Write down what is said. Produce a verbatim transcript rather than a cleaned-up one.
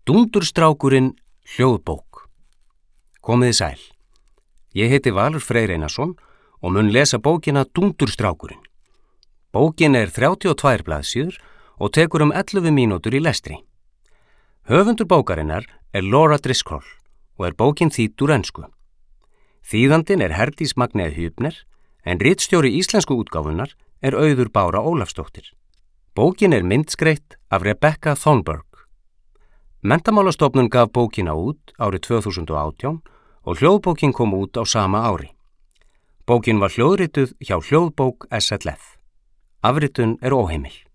Dúndurstrákurinn hljóðbók. Komiði sæl. Ég heiti Valur Freyr Einarsson og mun lesa bókina Dúndurstrákurinn. Bókin er þrjátíu og tvær blaðsíður og tekur um ellefu mínútur í lestri. Höfundur bókarinnar er Laura Driscoll og er bókin þýdd úr ensku. Þýðandinn er Herdís Magnea Hübner en ritstjóri íslensku útgáfunnar er Auður Bára Ólafsdóttir. Bókin er myndskreytt af Rebecca Thornburg. Menntamálastofnun gaf bókina út árið tvö þúsund og átján og hljóðbókin kom út á sama ári. Bókin var hljóðrituð hjá Hljóðbók S L F. Afritun er óheimil.